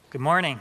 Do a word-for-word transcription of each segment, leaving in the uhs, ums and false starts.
Good morning.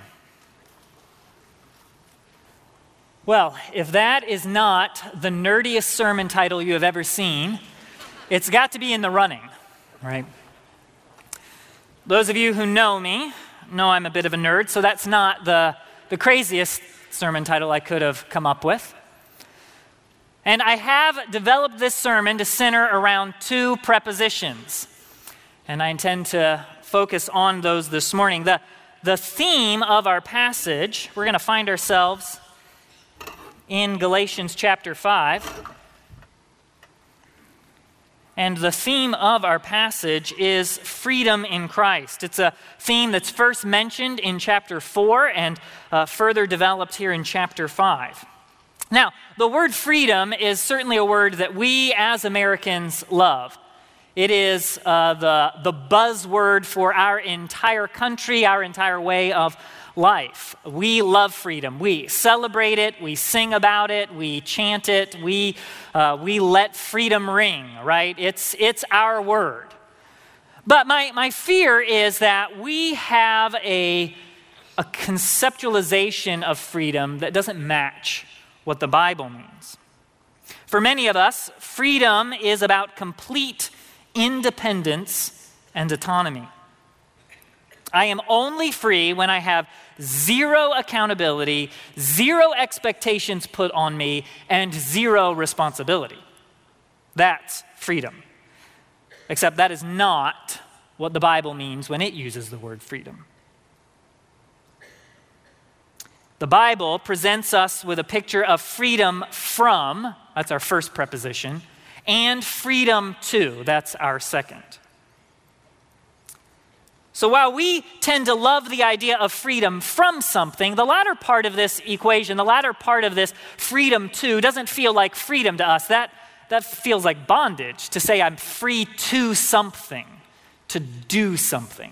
Well, if that is not the nerdiest sermon title you have ever seen, it's got to be in the running, right? Those of you who know me know I'm a bit of a nerd, so that's not the, the craziest sermon title I could have come up with. And I have developed this sermon to center around two prepositions, and I intend to focus on those this morning. The The theme of our passage, we're going to find ourselves in Galatians chapter five. And the theme of our passage is freedom in Christ. It's a theme that's first mentioned in chapter four and uh, further developed here in chapter five. Now, the word freedom is certainly a word that we as Americans love. It is uh, the, the buzzword for our entire country, our entire way of life. We love freedom. We celebrate it. We sing about it. We chant it. We, uh, we let freedom ring, right? It's, it's our word. But my, my fear is that we have a, a conceptualization of freedom that doesn't match what the Bible means. For many of us, freedom is about complete independence and autonomy. I am only free when I have zero accountability, zero expectations put on me, and zero responsibility. That's freedom. Except that is not what the Bible means when it uses the word freedom. The Bible presents us with a picture of freedom from, that's our first preposition, and freedom to, that's our second. So while we tend to love the idea of freedom from something, the latter part of this equation, the latter part of this freedom to, doesn't feel like freedom to us. That, that feels like bondage, to say I'm free to something, to do something.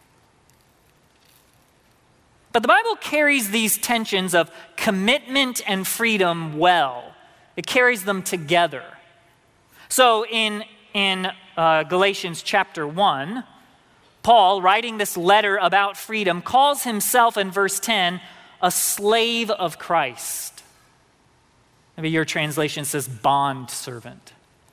But the Bible carries these tensions of commitment and freedom well. It carries them together. So in, in uh, Galatians chapter one, Paul, writing this letter about freedom, calls himself in verse ten a slave of Christ. Maybe your translation says bond servant.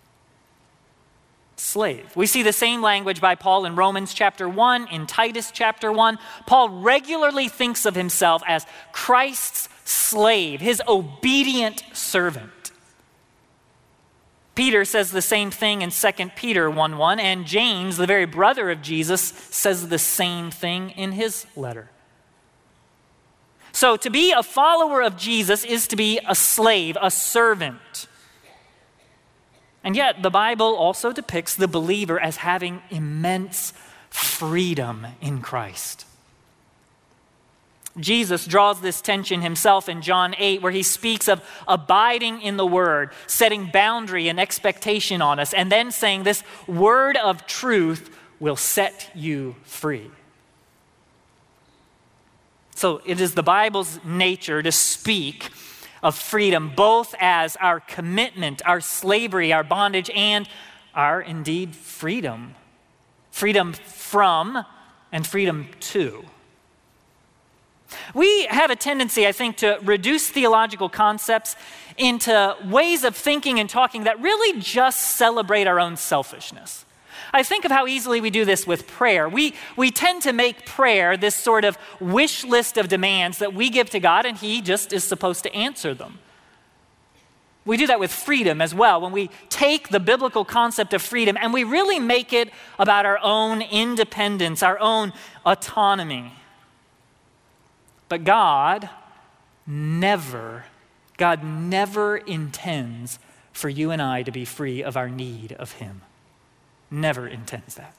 Slave. We see the same language by Paul in Romans chapter one, in Titus chapter one. Paul regularly thinks of himself as Christ's slave, his obedient servant. Peter says the same thing in Second Peter one one, and James, the very brother of Jesus, says the same thing in his letter. So to be a follower of Jesus is to be a slave, a servant. And yet the Bible also depicts the believer as having immense freedom in Christ. Jesus draws this tension himself in John eight, where he speaks of abiding in the word, setting boundary and expectation on us, and then saying this word of truth will set you free. So it is the Bible's nature to speak of freedom both as our commitment, our slavery, our bondage, and our indeed freedom. Freedom from and freedom to. We have a tendency, I think, to reduce theological concepts into ways of thinking and talking that really just celebrate our own selfishness. I think of how easily we do this with prayer. We, we tend to make prayer this sort of wish list of demands that we give to God, and He just is supposed to answer them. We do that with freedom as well, when we take the biblical concept of freedom and we really make it about our own independence, our own autonomy. But God never, God never intends for you and I to be free of our need of Him. Never intends that.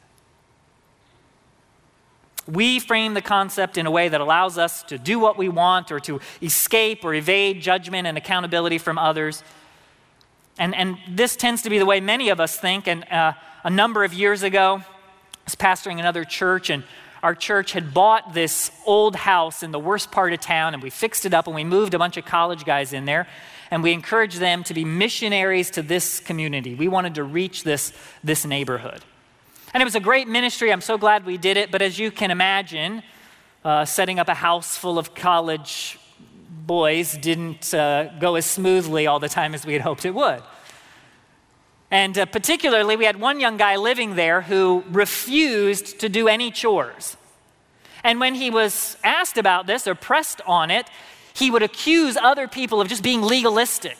We frame the concept in a way that allows us to do what we want or to escape or evade judgment and accountability from others. And, and this tends to be the way many of us think. And uh, a number of years ago, I was pastoring another church, and our church had bought this old house in the worst part of town, and we fixed it up, and we moved a bunch of college guys in there, and we encouraged them to be missionaries to this community. We wanted to reach this, this neighborhood. And it was a great ministry. I'm so glad we did it. But as you can imagine, uh, setting up a house full of college boys didn't uh, go as smoothly all the time as we had hoped it would. And uh, particularly, we had one young guy living there who refused to do any chores. And when he was asked about this or pressed on it, he would accuse other people of just being legalistic.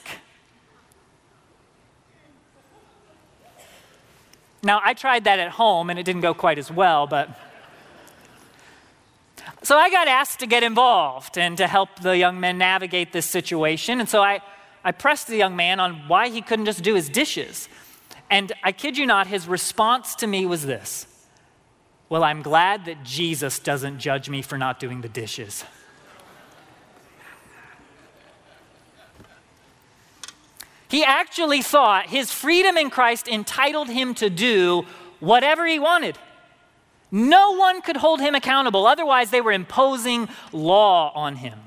Now, I tried that at home, and it didn't go quite as well, but... So I got asked to get involved and to help the young men navigate this situation. And so I, I pressed the young man on why he couldn't just do his dishes. And I kid you not, his response to me was this: "Well, I'm glad that Jesus doesn't judge me for not doing the dishes." He actually thought his freedom in Christ entitled him to do whatever he wanted. No one could hold him accountable. Otherwise, they were imposing law on him.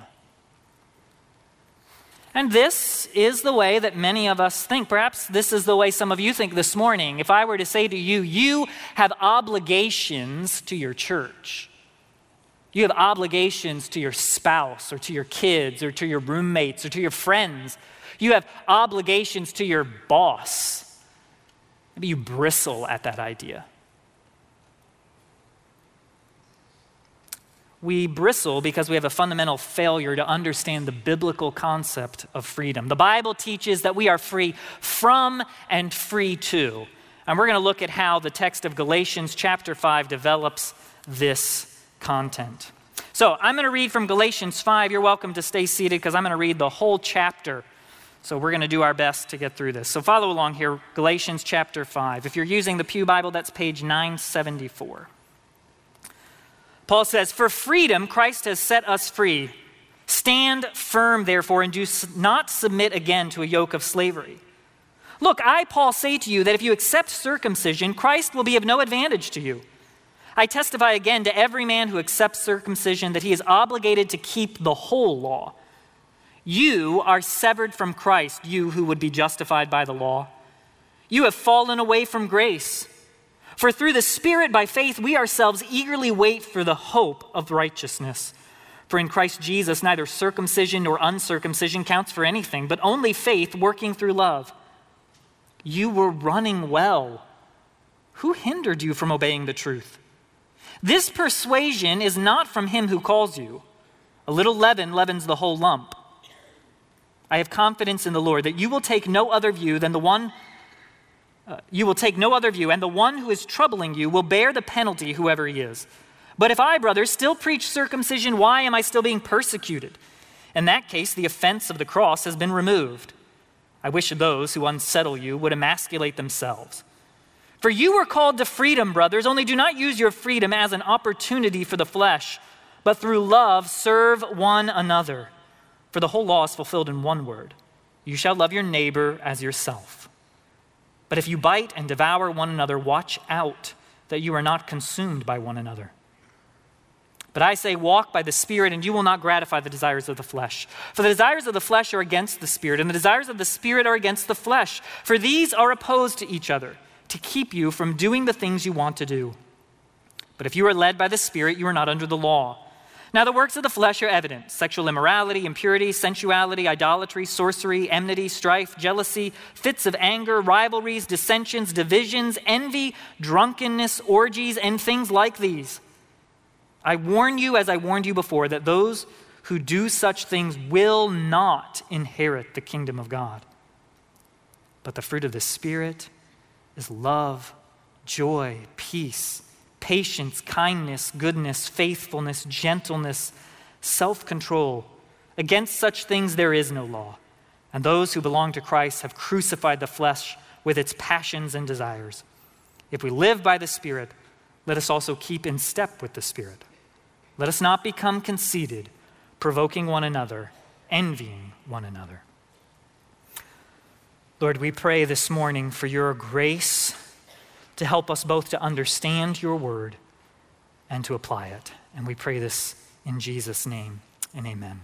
And this is the way that many of us think. Perhaps this is the way some of you think this morning. If I were to say to you, you have obligations to your church. You have obligations to your spouse or to your kids or to your roommates or to your friends. You have obligations to your boss. Maybe you bristle at that idea. We bristle because we have a fundamental failure to understand the biblical concept of freedom. The Bible teaches that we are free from and free to. And we're going to look at how the text of Galatians chapter five develops this content. So I'm going to read from Galatians five. You're welcome to stay seated because I'm going to read the whole chapter. So we're going to do our best to get through this. So follow along here, Galatians chapter five. If you're using the Pew Bible, that's page nine seventy-four. Paul says, "For freedom Christ has set us free. Stand firm, therefore, and do not submit again to a yoke of slavery. Look, I, Paul, say to you that if you accept circumcision, Christ will be of no advantage to you. I testify again to every man who accepts circumcision that he is obligated to keep the whole law. You are severed from Christ, you who would be justified by the law. You have fallen away from grace. For through the Spirit, by faith, we ourselves eagerly wait for the hope of righteousness. For in Christ Jesus, neither circumcision nor uncircumcision counts for anything, but only faith working through love. You were running well. Who hindered you from obeying the truth? This persuasion is not from him who calls you. A little leaven leavens the whole lump. I have confidence in the Lord that you will take no other view than the one Uh, you will take no other view, and the one who is troubling you will bear the penalty, whoever he is. But if I, brothers, still preach circumcision, why am I still being persecuted? In that case, the offense of the cross has been removed. I wish those who unsettle you would emasculate themselves. For you were called to freedom, brothers, only do not use your freedom as an opportunity for the flesh, but through love serve one another. For the whole law is fulfilled in one word: you shall love your neighbor as yourself. But if you bite and devour one another, watch out that you are not consumed by one another. But I say, walk by the Spirit, and you will not gratify the desires of the flesh. For the desires of the flesh are against the Spirit, and the desires of the Spirit are against the flesh. For these are opposed to each other, to keep you from doing the things you want to do. But if you are led by the Spirit, you are not under the law. Now the works of the flesh are evident: sexual immorality, impurity, sensuality, idolatry, sorcery, enmity, strife, jealousy, fits of anger, rivalries, dissensions, divisions, envy, drunkenness, orgies, and things like these. I warn you, as I warned you before, that those who do such things will not inherit the kingdom of God. But the fruit of the Spirit is love, joy, peace, patience, kindness, goodness, faithfulness, gentleness, self-control. Against such things there is no law. And those who belong to Christ have crucified the flesh with its passions and desires. If we live by the Spirit, let us also keep in step with the Spirit. Let us not become conceited, provoking one another, envying one another. Lord, we pray this morning for your grace to help us both to understand your word and to apply it. And we pray this in Jesus' name, and amen.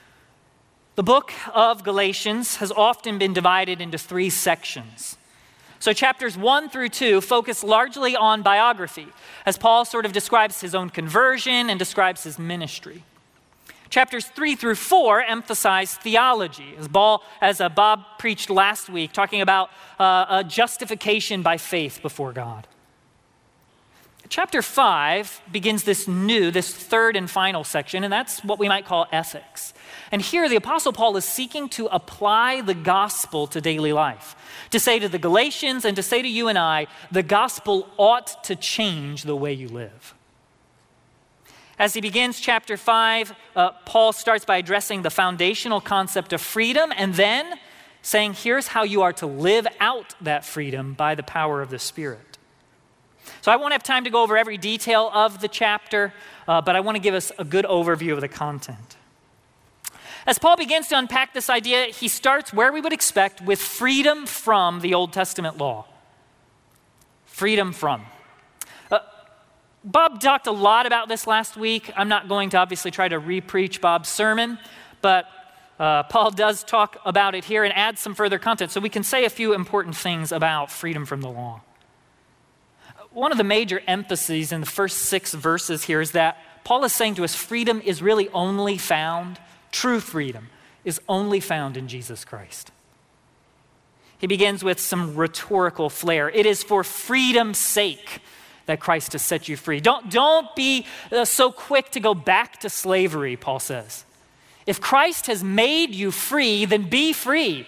The book of Galatians has often been divided into three sections. So chapters one through two focus largely on biography, as Paul sort of describes his own conversion and describes his ministry. Chapters three through four emphasize theology, as, Paul, as uh, Bob preached last week, talking about uh, a justification by faith before God. Chapter five begins this new, this third and final section, and that's what we might call ethics. And here the Apostle Paul is seeking to apply the gospel to daily life, to say to the Galatians and to say to you and I, the gospel ought to change the way you live. As he begins chapter five, uh, Paul starts by addressing the foundational concept of freedom and then saying, here's how you are to live out that freedom by the power of the Spirit. So I won't have time to go over every detail of the chapter, uh, but I want to give us a good overview of the content. As Paul begins to unpack this idea, he starts where we would expect, with freedom from the Old Testament law. Freedom from. Uh, Bob talked a lot about this last week. I'm not going to obviously try to re-preach Bob's sermon, but uh, Paul does talk about it here and add some further content, so we can say a few important things about freedom from the law. One of the major emphases in the first six verses here is that Paul is saying to us, freedom is really only found, true freedom is only found in Jesus Christ. He begins with some rhetorical flair. It is for freedom's sake that Christ has set you free. Don't, don't be uh, so quick to go back to slavery, Paul says. If Christ has made you free, then be free.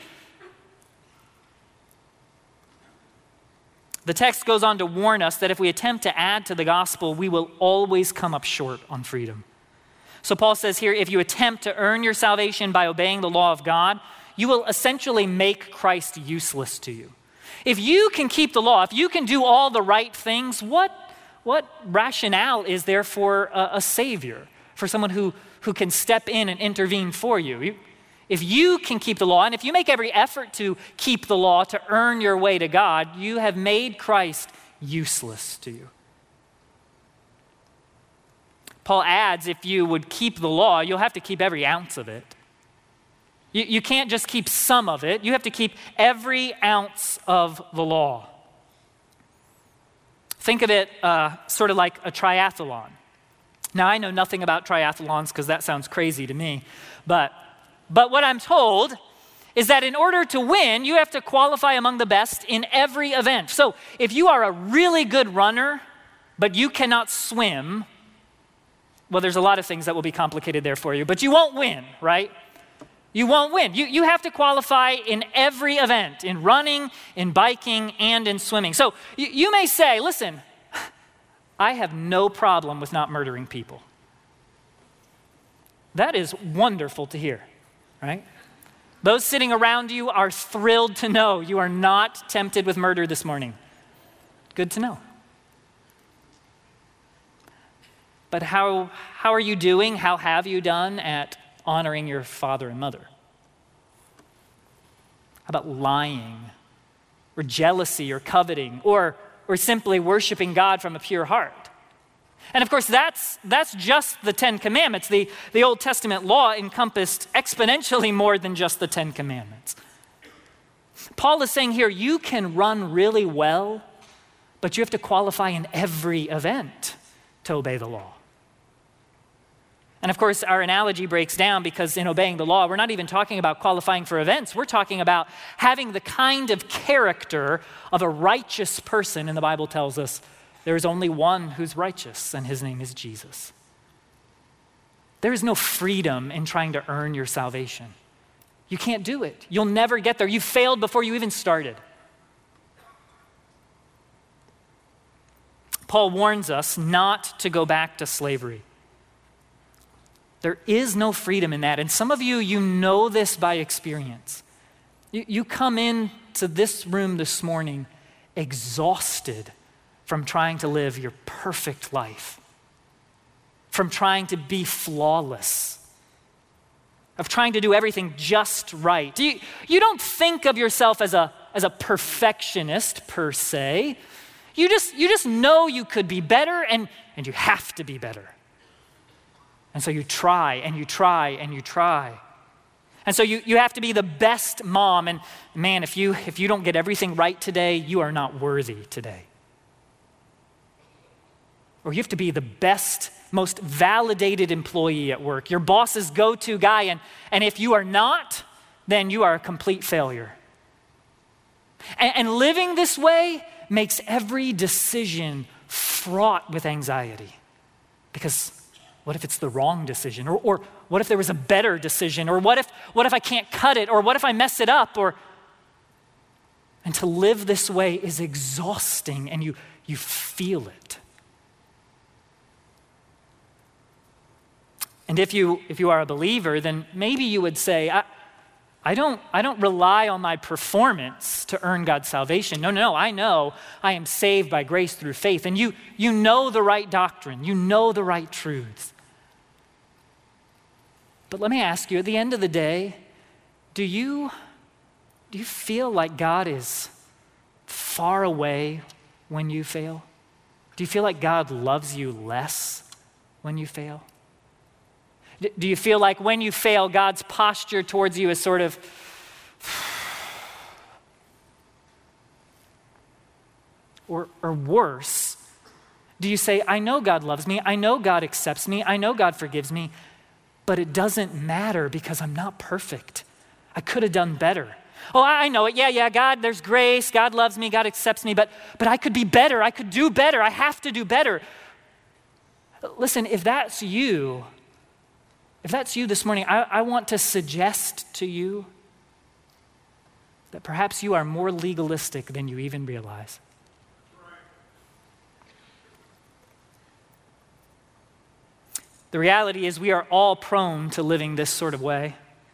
The text goes on to warn us that if we attempt to add to the gospel, we will always come up short on freedom. So Paul says here, if you attempt to earn your salvation by obeying the law of God, you will essentially make Christ useless to you. If you can keep the law, if you can do all the right things, what, what rationale is there for a, a savior, for someone who, who can step in and intervene for you? you? If you can keep the law, and if you make every effort to keep the law, to earn your way to God, you have made Christ useless to you. Paul adds, if you would keep the law, you'll have to keep every ounce of it. You, you can't just keep some of it. You have to keep every ounce of the law. Think of it uh, sort of like a triathlon. Now, I know nothing about triathlons because that sounds crazy to me, but But what I'm told is that in order to win, you have to qualify among the best in every event. So if you are a really good runner, but you cannot swim, well, there's a lot of things that will be complicated there for you, but you won't win, right? You won't win. You, you have to qualify in every event, in running, in biking, and in swimming. So you, you may say, listen, I have no problem with not murdering people. That is wonderful to hear. Right? Those sitting around you are thrilled to know you are not tempted with murder this morning. Good to know. But how, how are you doing? How have you done at honoring your father and mother? How about lying or jealousy or coveting or, or simply worshiping God from a pure heart? And of course, that's, that's just the Ten Commandments. The, the Old Testament law encompassed exponentially more than just the Ten Commandments. Paul is saying here, you can run really well, but you have to qualify in every event to obey the law. And of course, our analogy breaks down because in obeying the law, we're not even talking about qualifying for events. We're talking about having the kind of character of a righteous person, and the Bible tells us there is only one who's righteous, and his name is Jesus. There is no freedom in trying to earn your salvation. You can't do it. You'll never get there. You failed before you even started. Paul warns us not to go back to slavery. There is no freedom in that. And some of you, you know this by experience. You, you come into this room this morning exhausted from trying to live your perfect life, from trying to be flawless, of trying to do everything just right. You, you don't think of yourself as a, as a perfectionist per se. You just, you just know you could be better and, and you have to be better. And so you try and you try and you try. And so you, you have to be the best mom. And man, if you, if you don't get everything right today, you are not worthy today. Or you have to be the best, most validated employee at work, your boss's go-to guy. And, and if you are not, then you are a complete failure. And, and living this way makes every decision fraught with anxiety. Because what if it's the wrong decision? Or, or what if there was a better decision? Or what if, what if I can't cut it? Or what if I mess it up? Or, and to live this way is exhausting, and you, you feel it. And if you, if you are a believer, then maybe you would say, I, I don't, I don't rely on my performance to earn God's salvation. No, no, no, I know I am saved by grace through faith. And you, you know the right doctrine. You know the right truths. But let me ask you, at the end of the day, do you, do you feel like God is far away when you fail? Do you feel like God loves you less when you fail? Do you feel like when you fail, God's posture towards you is sort of, or, or worse, do you say, I know God loves me, I know God accepts me, I know God forgives me, but it doesn't matter because I'm not perfect. I could have done better. Oh, I know it. Yeah, yeah, God, there's grace. God loves me. God accepts me. But, but I could be better. I could do better. I have to do better. Listen, if that's you, If that's you this morning, I, I want to suggest to you that perhaps you are more legalistic than you even realize. The reality is we are all prone to living this sort of way.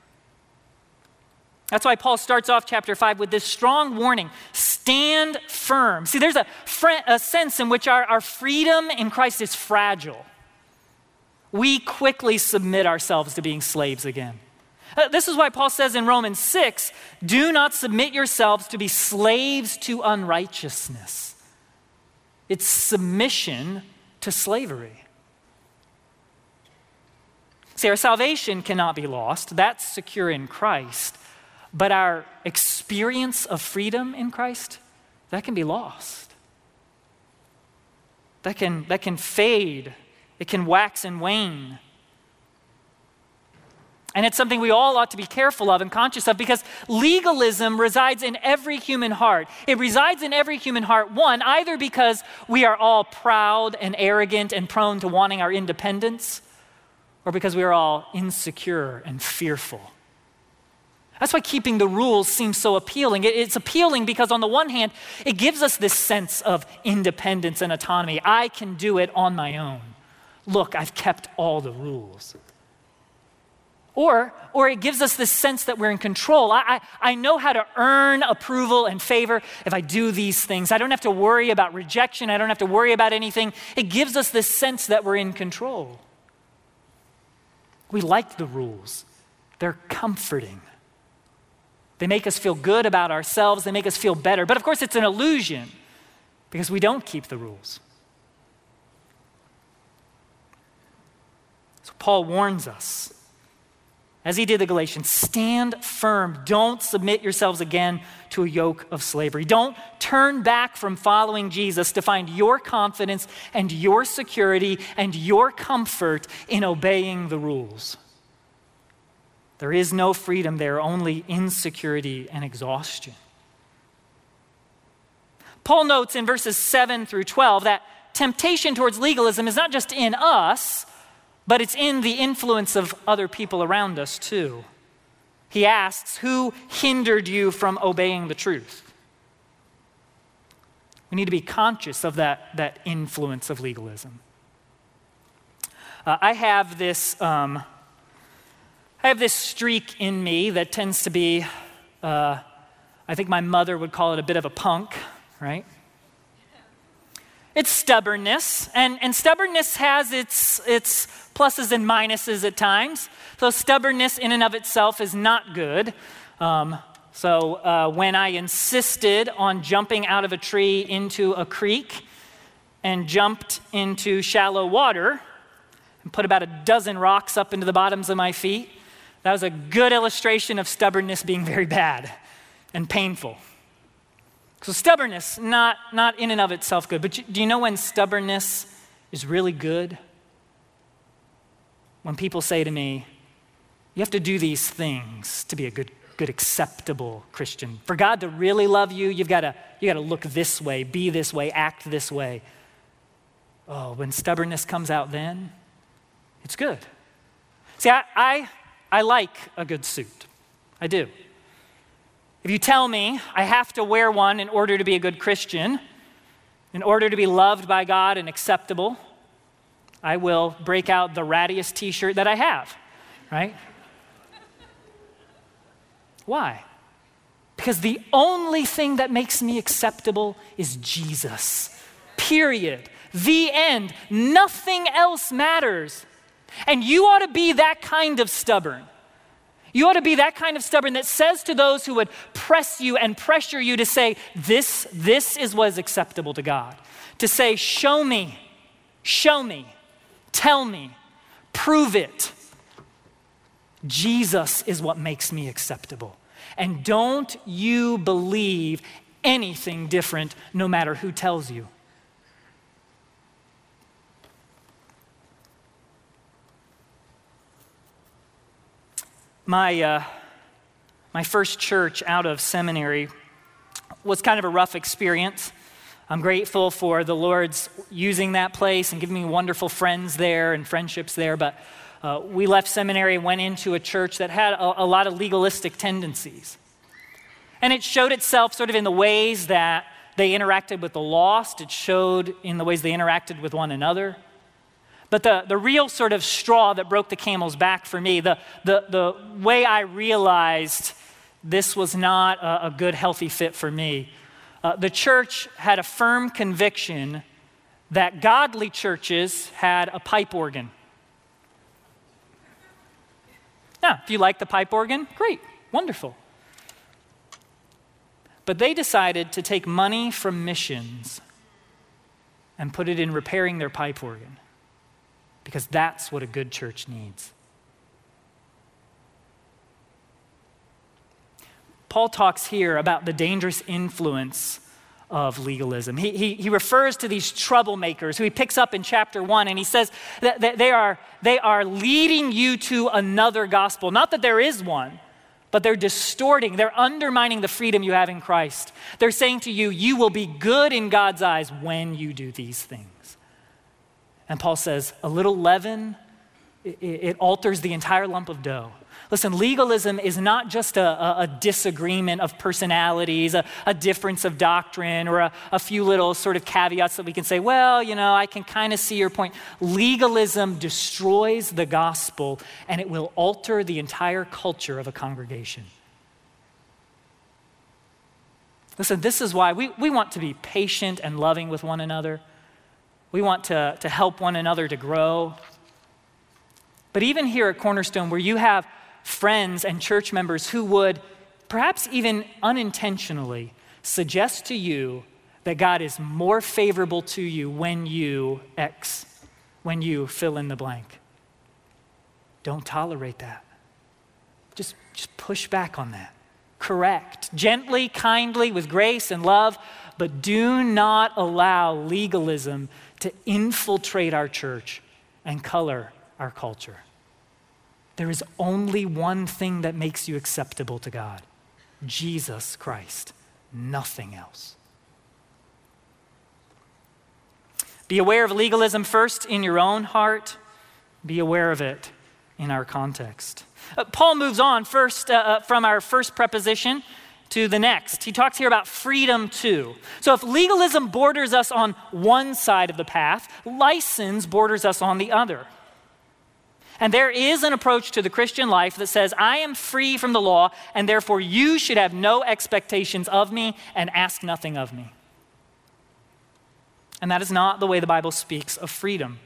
That's why Paul starts off chapter five with this strong warning, stand firm. See, there's a, fr- a sense in which our, our freedom in Christ is fragile. We quickly submit ourselves to being slaves again. Uh, this is why Paul says in Romans six, do not submit yourselves to be slaves to unrighteousness. It's submission to slavery. See, our salvation cannot be lost. That's secure in Christ. But our experience of freedom in Christ, that can be lost. That can, that can fade. It can wax and wane. And it's something we all ought to be careful of and conscious of, because legalism resides in every human heart. It resides in every human heart, one, either because we are all proud and arrogant and prone to wanting our independence, or because we are all insecure and fearful. That's why keeping the rules seems so appealing. It's appealing because on the one hand, it gives us this sense of independence and autonomy. I can do it on my own. Look, I've kept all the rules. Or, or it gives us this sense that we're in control. I, I, I know how to earn approval and favor if I do these things. I don't have to worry about rejection. I don't have to worry about anything. It gives us this sense that we're in control. We like the rules. They're comforting. They make us feel good about ourselves. They make us feel better. But of course, it's an illusion because we don't keep the rules. So Paul warns us, as he did the Galatians, stand firm. Don't submit yourselves again to a yoke of slavery. Don't turn back from following Jesus to find your confidence and your security and your comfort in obeying the rules. There is no freedom there, only insecurity and exhaustion. Paul notes in verses seven through twelve that temptation towards legalism is not just in us, but it's in the influence of other people around us too. He asks, who hindered you from obeying the truth? We need to be conscious of that, that influence of legalism. Uh, I have this, um, I have this streak in me that tends to be, uh, I think my mother would call it a bit of a punk, right? It's stubbornness, and, and stubbornness has its, its pluses and minuses at times. So stubbornness in and of itself is not good. Um, so uh, when I insisted on jumping out of a tree into a creek and jumped into shallow water and put about a dozen rocks up into the bottoms of my feet, That was a good illustration of stubbornness being very bad and painful. So stubbornness, not, not in and of itself good, but do you know when stubbornness is really good? When people say to me, you have to do these things to be a good, good, acceptable Christian. For God to really love you, you've got to, you got to look this way, be this way, act this way. Oh, when stubbornness comes out then, it's good. See, I, I, I like a good suit. I do. If you tell me I have to wear one in order to be a good Christian, in order to be loved by God and acceptable, I will break out the rattiest t-shirt that I have, right? Why? Because the only thing that makes me acceptable is Jesus, period. The end. Nothing else matters. And you ought to be that kind of stubborn. You ought to be that kind of stubborn that says to those who would press you and pressure you to say, this, this is what is acceptable to God. To say, show me, show me, tell me, prove it. Jesus is what makes me acceptable. And don't you believe anything different, no matter who tells you. My, uh, my first church out of seminary was kind of a rough experience. I'm grateful for the Lord's using that place and giving me wonderful friends there and friendships there, but uh, we left seminary and went into a church that had a, a lot of legalistic tendencies. And it showed itself sort of in the ways that they interacted with the lost. It showed in the ways they interacted with one another. But the, the real sort of straw that broke the camel's back for me, the, the, the way I realized this was not a, a good, healthy fit for me, uh, the church had a firm conviction that godly churches had a pipe organ. Now, if you like the pipe organ, great, wonderful. But they decided to take money from missions and put it in repairing their pipe organ, because that's what a good church needs. Paul talks here about the dangerous influence of legalism. He, he, he refers to these troublemakers who he picks up in chapter one, and he says that, that they are, they are leading you to another gospel. Not that there is one, but they're distorting, they're undermining the freedom you have in Christ. They're saying to you, you will be good in God's eyes when you do these things. And Paul says, a little leaven, it, it alters the entire lump of dough. Listen, legalism is not just a, a, a disagreement of personalities, a, a difference of doctrine, or a, a few little sort of caveats that we can say, well, you know, I can kind of see your point. Legalism destroys the gospel, and it will alter the entire culture of a congregation. Listen, this is why we, we want to be patient and loving with one another. We want to, to help one another to grow. But even here at Cornerstone, where you have friends and church members who would, perhaps even unintentionally, suggest to you that God is more favorable to you when you X, when you fill in the blank. Don't tolerate that. Just, just push back on that. Correct. Gently, kindly, with grace and love, but do not allow legalism to infiltrate our church and color our culture. There is only one thing that makes you acceptable to God: Jesus Christ, nothing else. Be aware of legalism first in your own heart. Be aware of it in our context. Uh, Paul moves on first uh, from our first preposition to the next. He talks here about freedom too. So if legalism borders us on one side of the path, license borders us on the other. And there is an approach to the Christian life that says, I am free from the law, and therefore you should have no expectations of me and ask nothing of me. And that is not the way the Bible speaks of freedom.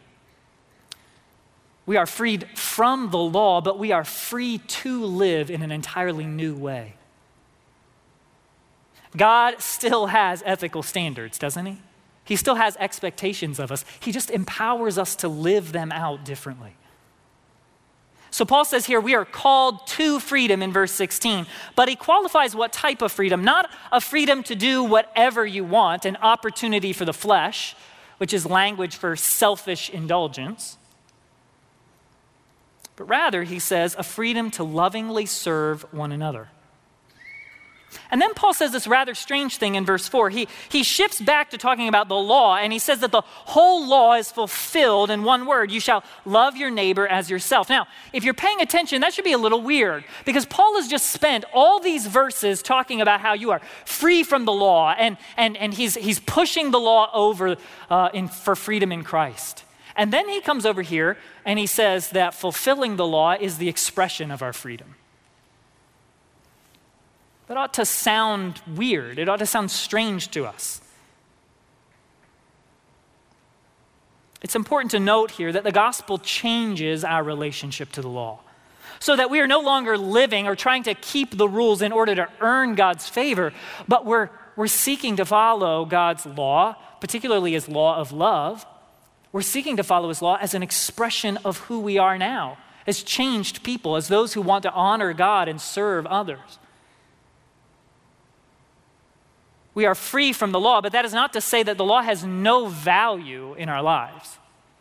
We are freed from the law, but we are free to live in an entirely new way. God still has ethical standards, doesn't he? He still has expectations of us. He just empowers us to live them out differently. So Paul says here, we are called to freedom in verse sixteen, but he qualifies what type of freedom, not a freedom to do whatever you want, an opportunity for the flesh, which is language for selfish indulgence, but rather, he says, a freedom to lovingly serve one another. And then Paul says this rather strange thing in verse four. He, he shifts back to talking about the law, and he says that the whole law is fulfilled in one word: you shall love your neighbor as yourself. Now, if you're paying attention, that should be a little weird, because Paul has just spent all these verses talking about how you are free from the law, and, and, and he's, he's pushing the law over uh, in, for freedom in Christ. And then he comes over here and he says that fulfilling the law is the expression of our freedom. That ought to sound weird. It ought to sound strange to us. It's important to note here that the gospel changes our relationship to the law, so that we are no longer living or trying to keep the rules in order to earn God's favor, but we're, we're seeking to follow God's law, particularly his law of love. We're seeking to follow his law as an expression of who we are now, as changed people, as those who want to honor God and serve others. We are free from the law, but that is not to say that the law has no value in our lives.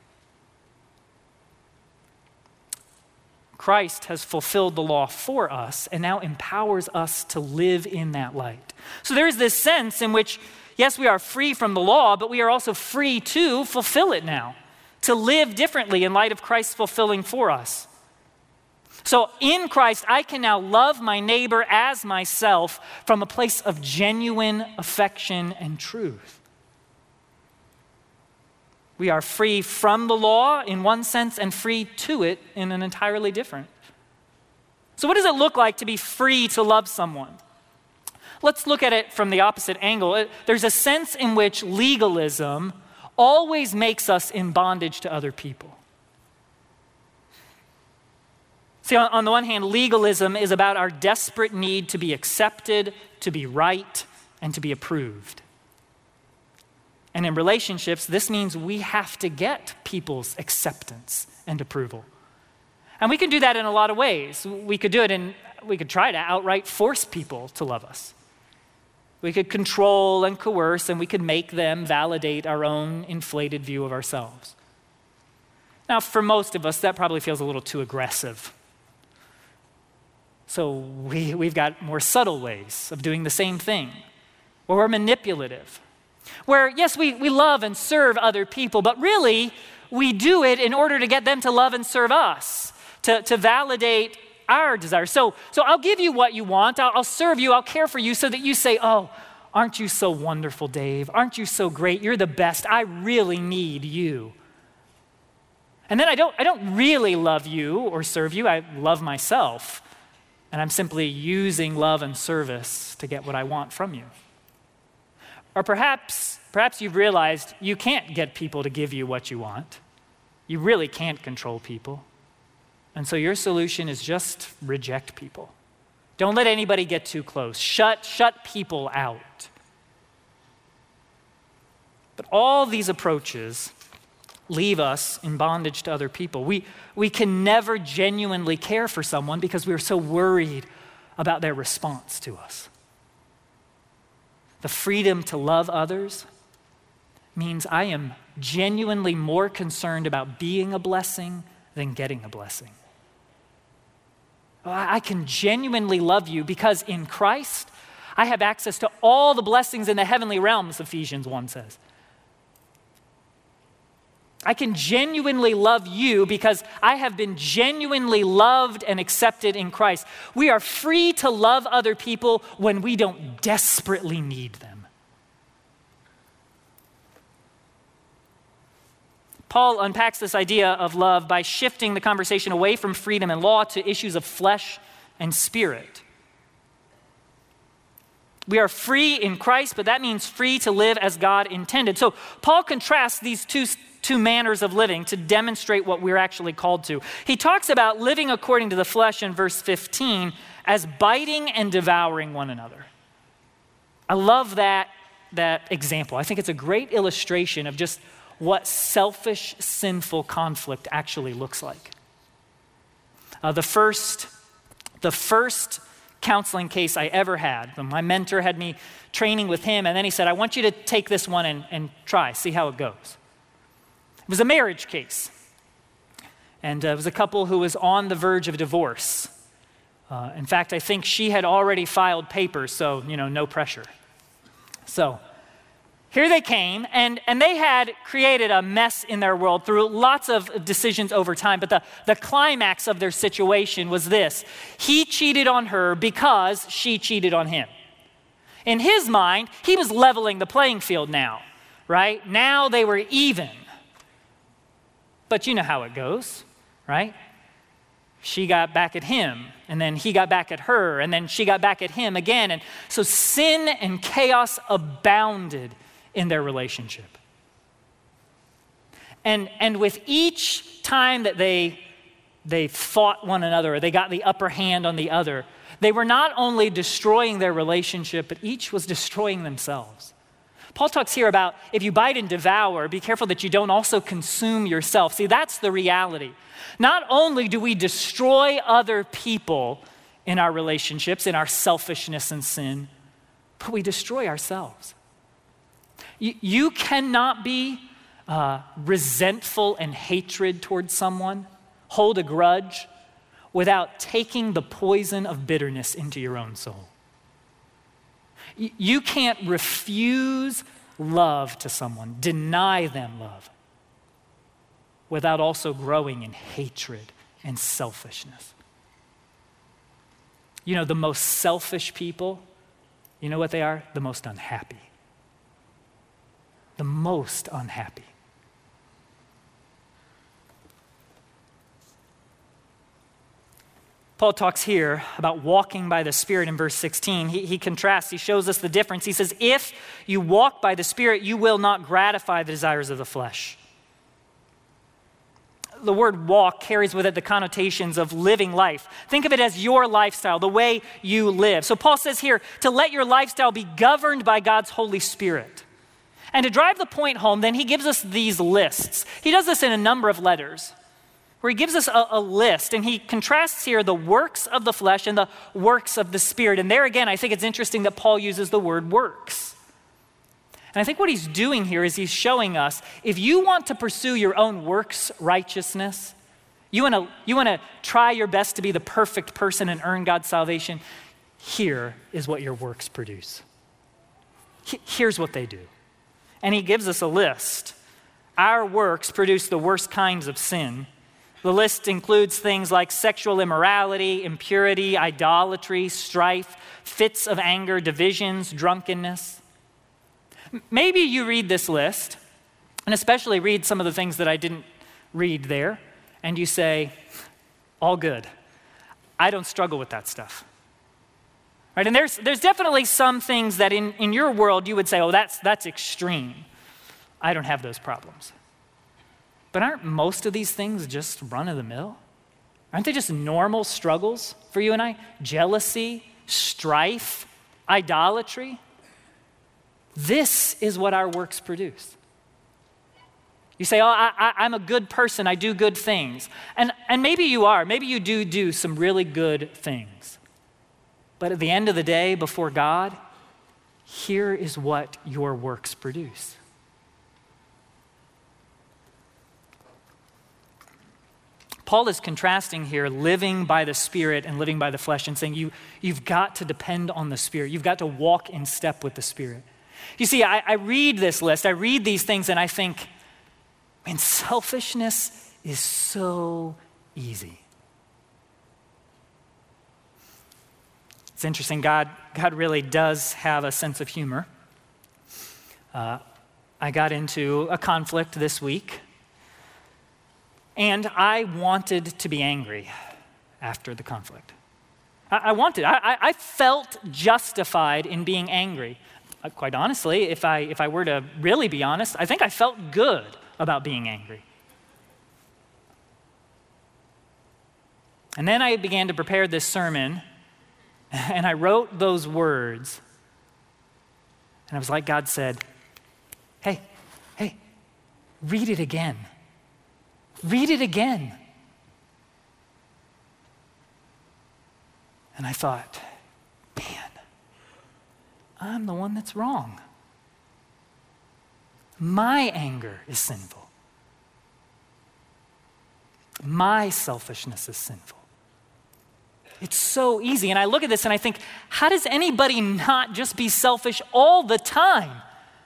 Christ has fulfilled the law for us and now empowers us to live in that light. So there is this sense in which, yes, we are free from the law, but we are also free to fulfill it now, to live differently in light of Christ's fulfilling for us. So in Christ, I can now love my neighbor as myself from a place of genuine affection and truth. We are free from the law in one sense and free to it in an entirely different. So what does it look like to be free to love someone? Let's look at it from the opposite angle. There's a sense in which legalism always makes us in bondage to other people. See, on the one hand, legalism is about our desperate need to be accepted, to be right, and to be approved. And in relationships, this means we have to get people's acceptance and approval. And we can do that in a lot of ways. We could do it in, we could try to outright force people to love us. We could control and coerce, and we could make them validate our own inflated view of ourselves. Now, for most of us, that probably feels a little too aggressive. So we, we've got more subtle ways of doing the same thing, where we're manipulative, where, yes, we, we love and serve other people, but really, we do it in order to get them to love and serve us, to, to validate our desires. So, so I'll give you what you want, I'll, I'll serve you, I'll care for you, so that you say, oh, aren't you so wonderful, Dave? Aren't you so great? You're the best. I really need you. And then I don't, I don't really love you or serve you, I love myself. And I'm simply using love and service to get what I want from you. Or perhaps, perhaps you've realized you can't get people to give you what you want. You really can't control people. And so your solution is just reject people. Don't let anybody get too close. Shut, shut people out. But all these approaches leave us in bondage to other people. We, we can never genuinely care for someone because we're so worried about their response to us. The freedom to love others means I am genuinely more concerned about being a blessing than getting a blessing. I can genuinely love you because in Christ, I have access to all the blessings in the heavenly realms, Ephesians one says. I can genuinely love you because I have been genuinely loved and accepted in Christ. We are free to love other people when we don't desperately need them. Paul unpacks this idea of love by shifting the conversation away from freedom and law to issues of flesh and spirit. We are free in Christ, but that means free to live as God intended. So Paul contrasts these two two manners of living to demonstrate what we're actually called to. He talks about living according to the flesh in verse fifteen as biting and devouring one another. I love that, that example. I think it's a great illustration of just what selfish, sinful conflict actually looks like. Uh, the first, the first counseling case I ever had, my mentor had me training with him, and then he said, I want you to take this one and, and try, see how it goes. It was a marriage case. And uh, it was a couple who was on the verge of divorce. Uh, in fact, I think she had already filed papers, so, you know, no pressure. So here they came, and, and they had created a mess in their world through lots of decisions over time, but the, the climax of their situation was this. He cheated on her because she cheated on him. In his mind, he was leveling the playing field now, right? Now they were even. But you know how it goes, right? She got back at him, and then he got back at her, and then she got back at him again. And so sin and chaos abounded in their relationship. And, and with each time that they, they fought one another, or they got the upper hand on the other, they were not only destroying their relationship, but each was destroying themselves. Paul talks here about if you bite and devour, be careful that you don't also consume yourself. See, that's the reality. Not only do we destroy other people in our relationships, in our selfishness and sin, but we destroy ourselves. You, you cannot be uh, resentful and hatred towards someone, hold a grudge, without taking the poison of bitterness into your own soul. You, you can't refuse love to someone, deny them love, without also growing in hatred and selfishness. You know, the most selfish people, you know what they are? The most unhappy. The most unhappy. Paul talks here about walking by the Spirit in verse sixteen. He, he contrasts, he shows us the difference. He says, if you walk by the Spirit, you will not gratify the desires of the flesh. The word walk carries with it the connotations of living life. Think of it as your lifestyle, the way you live. So Paul says here, to let your lifestyle be governed by God's Holy Spirit. And to drive the point home, then he gives us these lists. He does this in a number of letters, where he gives us a, a list, and he contrasts here the works of the flesh and the works of the Spirit. And there again, I think it's interesting that Paul uses the word works. And I think what he's doing here is he's showing us, if you want to pursue your own works righteousness, you want to you want to try your best to be the perfect person and earn God's salvation, here is what your works produce. Here's what they do. And he gives us a list. Our works produce the worst kinds of sin. The list includes things like sexual immorality, impurity, idolatry, strife, fits of anger, divisions, drunkenness. Maybe you read this list, and especially read some of the things that I didn't read there, and you say, all good. I don't struggle with that stuff. Right? And there's there's definitely some things that in, in your world you would say, oh, that's that's extreme. I don't have those problems. But aren't most of these things just run-of-the-mill? Aren't they just normal struggles for you and I? Jealousy, strife, idolatry. This is what our works produce. You say, oh, I, I, I'm a good person, I do good things. And, and maybe you are. Maybe you do do some really good things. But at the end of the day, before God, here is what your works produce. Paul is contrasting here living by the Spirit and living by the flesh and saying you, you've got to depend on the Spirit. You've got to walk in step with the Spirit. You see, I, I read this list, I read these things, and I think, man, selfishness is so easy. It's interesting, God, God really does have a sense of humor. Uh, I got into a conflict this week, and I wanted to be angry after the conflict. I, I wanted, I, I felt justified in being angry. Uh, quite honestly, if I, if I were to really be honest, I think I felt good about being angry. And then I began to prepare this sermon, and I wrote those words, and I was like God said, hey, hey, read it again. Read it again. And I thought, man, I'm the one that's wrong. My anger is sinful. My selfishness is sinful. It's so easy. And I look at this and I think, how does anybody not just be selfish all the time?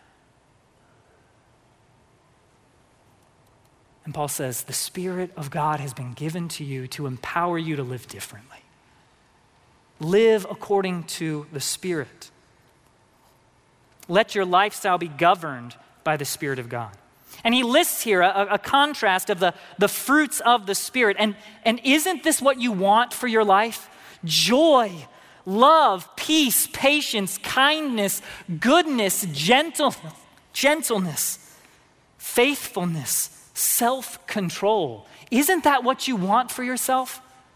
And Paul says, the Spirit of God has been given to you to empower you to live differently. Live according to the Spirit. Let your lifestyle be governed by the Spirit of God. And he lists here a, a contrast of the, the fruits of the Spirit. And, and isn't this what you want for your life? Joy, love, peace, patience, kindness, goodness, gentle, gentleness, faithfulness, self-control. Isn't that what you want for yourself?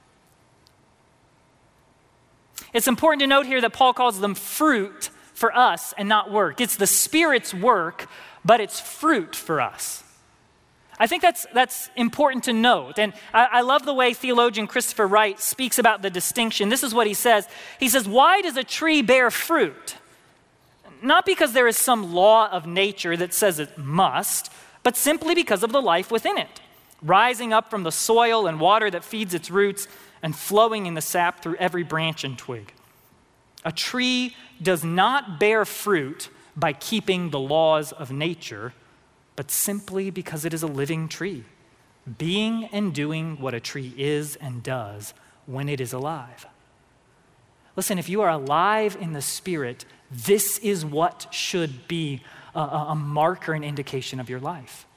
It's important to note here that Paul calls them fruit for us and not work. It's the Spirit's work, but it's fruit for us. I think that's that's important to note. And I, I love the way theologian Christopher Wright speaks about the distinction. This is what he says. He says, why does a tree bear fruit? Not because there is some law of nature that says it must, but simply because of the life within it, rising up from the soil and water that feeds its roots and flowing in the sap through every branch and twig. A tree does not bear fruit by keeping the laws of nature, but simply because it is a living tree, being and doing what a tree is and does when it is alive. Listen, if you are alive in the Spirit, this is what should be a, a marker and indication of your life.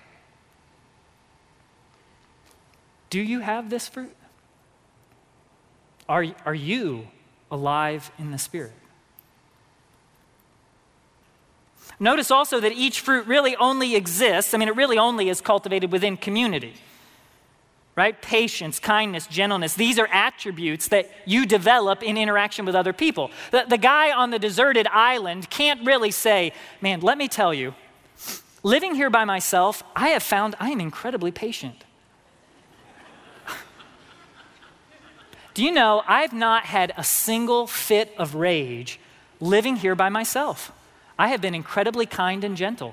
Do you have this fruit? Are, are you alive in the Spirit? Notice also that each fruit really only exists, I mean, it really only is cultivated within community, right? Patience, kindness, gentleness, these are attributes that you develop in interaction with other people. The, the guy on the deserted island can't really say, man, let me tell you, living here by myself, I have found I am incredibly patient. Do you know, I've not had a single fit of rage living here by myself. I have been incredibly kind and gentle.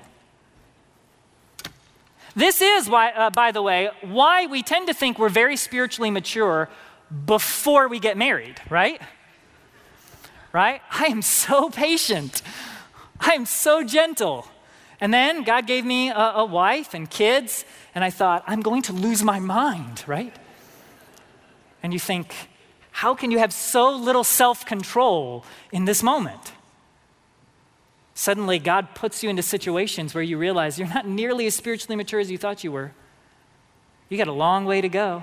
This is why, uh, by the way, why we tend to think we're very spiritually mature before we get married, right? Right? I am so patient. I am so gentle. And then God gave me a, a wife and kids, and I thought, I'm going to lose my mind, right? And you think, how can you have so little self-control in this moment? Suddenly, God puts you into situations where you realize you're not nearly as spiritually mature as you thought you were. You got a long way to go.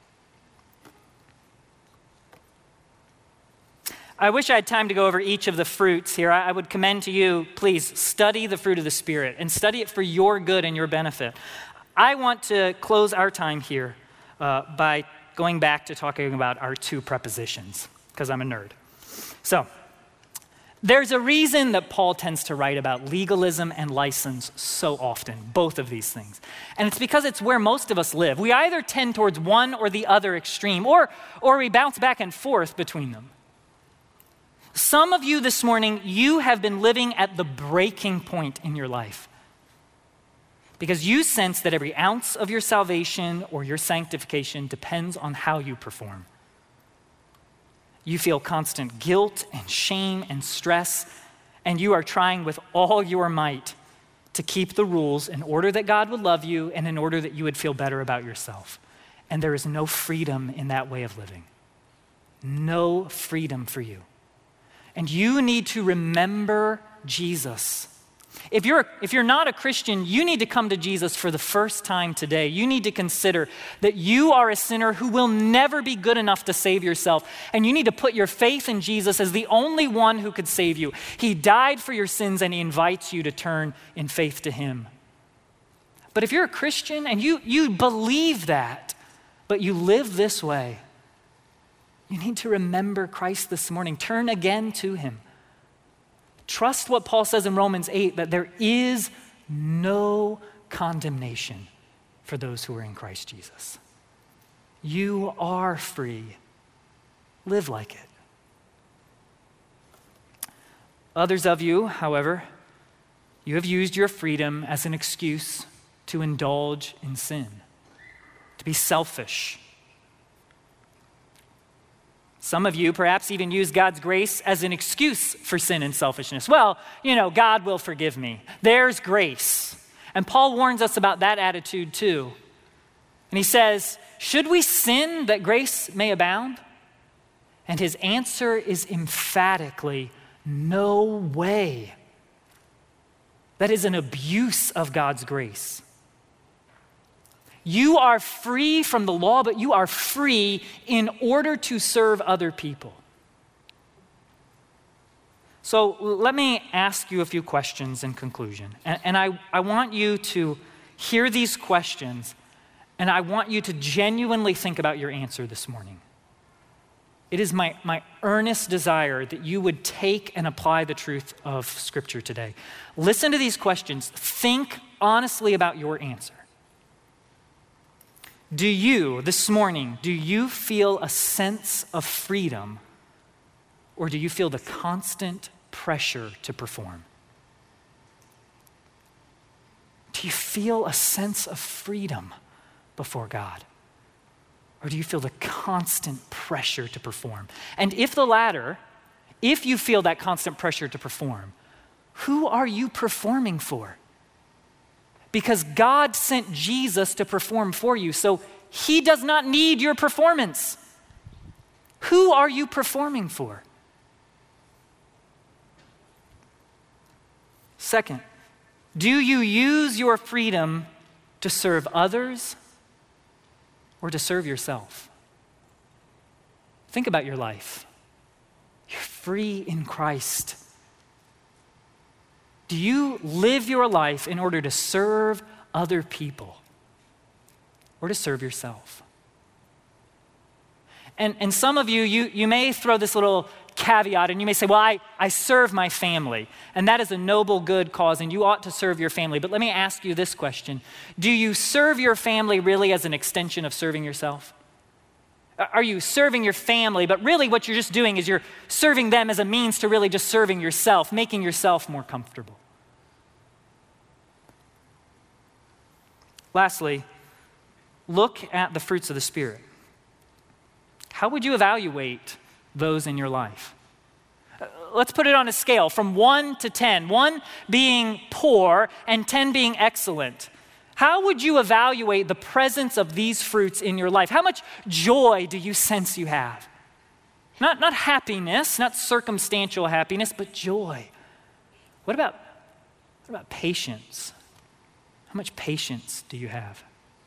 I wish I had time to go over each of the fruits here. I would commend to you, please, study the fruit of the Spirit and study it for your good and your benefit. I want to close our time here uh, by going back to talking about our two prepositions, because I'm a nerd. So, there's a reason that Paul tends to write about legalism and license so often, both of these things. And it's because it's where most of us live. We either tend towards one or the other extreme, or, or we bounce back and forth between them. Some of you this morning, you have been living at the breaking point in your life because you sense that every ounce of your salvation or your sanctification depends on how you perform. You feel constant guilt and shame and stress, and you are trying with all your might to keep the rules in order that God would love you and in order that you would feel better about yourself. And there is no freedom in that way of living. No freedom for you. And you need to remember Jesus. If you're, if you're not a Christian, you need to come to Jesus for the first time today. You need to consider that you are a sinner who will never be good enough to save yourself. And you need to put your faith in Jesus as the only one who could save you. He died for your sins and he invites you to turn in faith to him. But if you're a Christian and you, you believe that, but you live this way, you need to remember Christ this morning. Turn again to him. Trust what Paul says in Romans eight, that there is no condemnation for those who are in Christ Jesus. You are free. Live like it. Others of you, however, you have used your freedom as an excuse to indulge in sin, to be selfish. Some of you perhaps even use God's grace as an excuse for sin and selfishness. Well, you know, God will forgive me. There's grace. And Paul warns us about that attitude too. And he says, should we sin that grace may abound? And his answer is emphatically, no way. That is an abuse of God's grace. You are free from the law, but you are free in order to serve other people. So let me ask you a few questions in conclusion. And, and I, I want you to hear these questions, and I want you to genuinely think about your answer this morning. It is my, my earnest desire that you would take and apply the truth of Scripture today. Listen to these questions. Think honestly about your answer. Do you, this morning, do you feel a sense of freedom, or do you feel the constant pressure to perform? Do you feel a sense of freedom before God? Or do you feel the constant pressure to perform? And if the latter, if you feel that constant pressure to perform, who are you performing for? Because God sent Jesus to perform for you, so he does not need your performance. Who are you performing for? Second, do you use your freedom to serve others or to serve yourself? Think about your life. You're free in Christ. Do you live your life in order to serve other people or to serve yourself? And, and some of you, you, you may throw this little caveat and you may say, well, I, I serve my family, and that is a noble, good cause, and you ought to serve your family. But let me ask you this question. Do you serve your family really as an extension of serving yourself? Are you serving your family, but really what you're just doing is you're serving them as a means to really just serving yourself, making yourself more comfortable? Lastly, look at the fruits of the Spirit. How would you evaluate those in your life? Uh, let's put it on a scale from one to ten. One being poor and ten being excellent. How would you evaluate the presence of these fruits in your life? How much joy do you sense you have? Not, not happiness, not circumstantial happiness, but joy. What about, what about patience? How much patience do you have?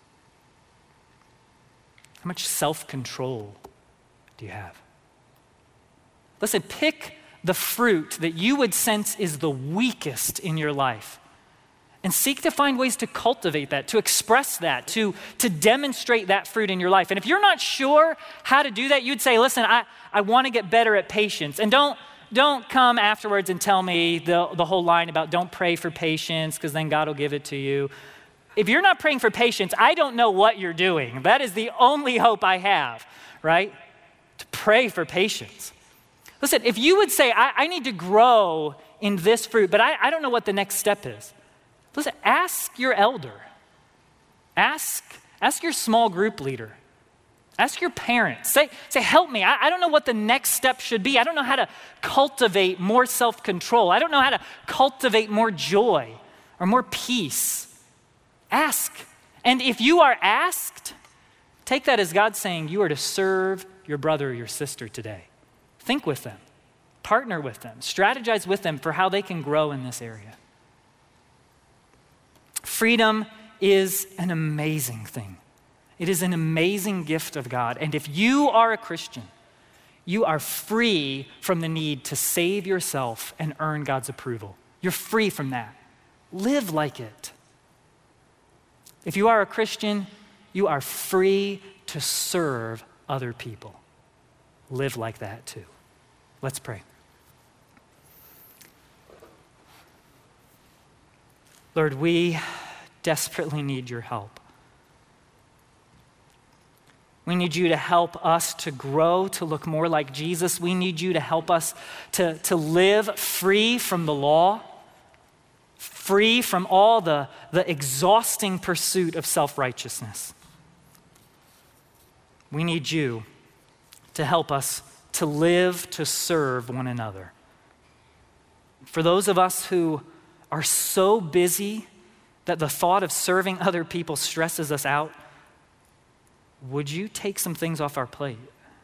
How much self-control do you have? Listen, pick the fruit that you would sense is the weakest in your life and seek to find ways to cultivate that, to express that, to, to demonstrate that fruit in your life. And if you're not sure how to do that, you'd say, listen, I, I want to get better at patience. And don't, don't come afterwards and tell me the, the whole line about don't pray for patience because then God will give it to you. If you're not praying for patience, I don't know what you're doing. That is the only hope I have, right? To pray for patience. Listen, if you would say, I, I need to grow in this fruit, but I, I don't know what the next step is. Listen, ask your elder. Ask, ask your small group leader. Ask your parents. Say, say help me. I, I don't know what the next step should be. I don't know how to cultivate more self-control. I don't know how to cultivate more joy or more peace. Ask. And if you are asked, take that as God saying you are to serve your brother or your sister today. Think with them. Partner with them. Strategize with them for how they can grow in this area. Freedom is an amazing thing. It is an amazing gift of God. And if you are a Christian, you are free from the need to save yourself and earn God's approval. You're free from that. Live like it. If you are a Christian, you are free to serve other people. Live like that too. Let's pray. Lord, we desperately need your help. We need you to help us to grow, to look more like Jesus. We need you to help us to, to live free from the law, free from all the, the exhausting pursuit of self-righteousness. We need you to help us to live to serve one another. For those of us who are so busy that the thought of serving other people stresses us out, would you take some things off our plate?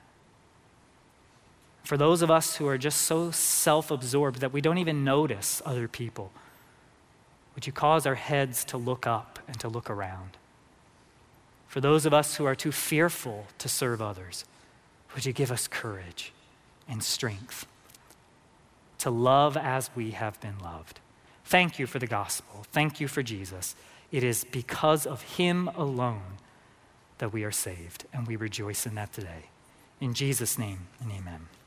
For those of us who are just so self-absorbed that we don't even notice other people, would you cause our heads to look up and to look around? For those of us who are too fearful to serve others, would you give us courage and strength to love as we have been loved? Thank you for the gospel. Thank you for Jesus. It is because of him alone that we are saved, and we rejoice in that today. In Jesus' name, and amen.